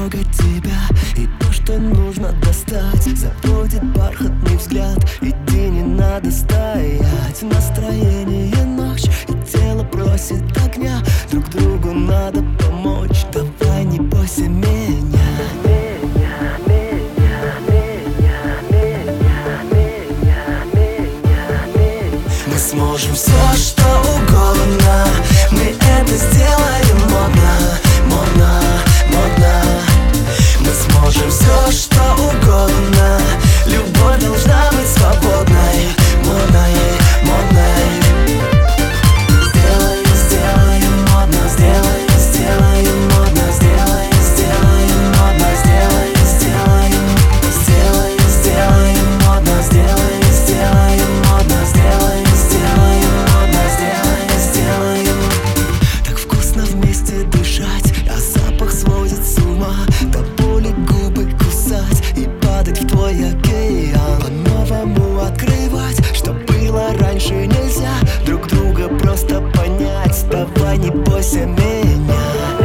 трогать тебя, и то, что нужно достать, заводит бархатный взгляд. Иди, не надо стоять, настроение ночь, и тело просит огня. Друг другу надо помочь, давай не бойся меня. Мы сможем все, что угодно, мы это сделаем модно, модно, модно. Мы сможем все, что угодно, любовь должна быть свободной, модной, модной. Сделаем модно, сделаем модно, сделаем модно, сделаем модно, сделаем модно, так вкусно вместе дышать, а запах сводит с ума. До боли губы кусать и падать в твой океан. По-новому открывать, что было раньше нельзя. Друг друга просто понять, давай не бойся меня.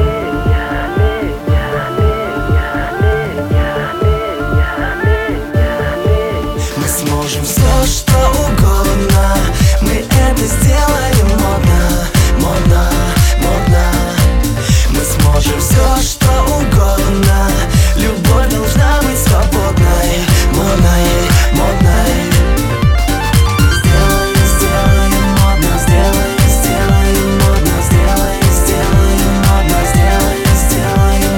Мы сможем все, что угодно, мы это сделаем модно, модно, модно. Мы сможем все, что угодно, любовь должна быть свободной, модной, модной. Сделаем модно, сделаем модно, сделаем модно, сделаем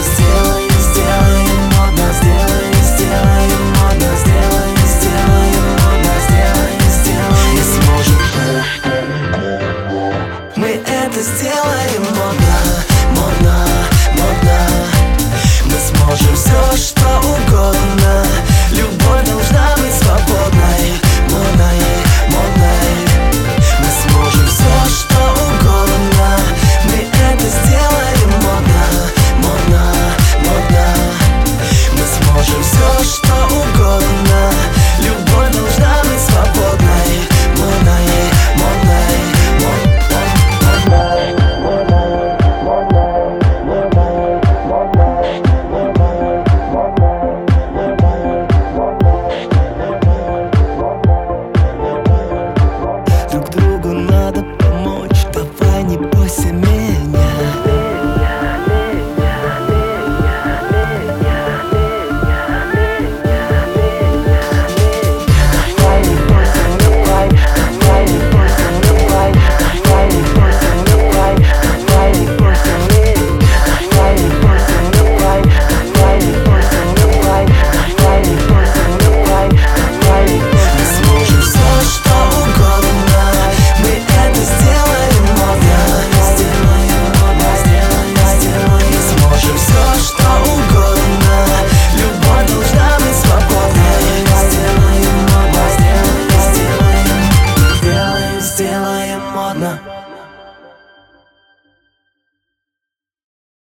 модно, сделаем модно, мы сможем. Мы это сделаем модно, модно, модно. Мы сможем все, что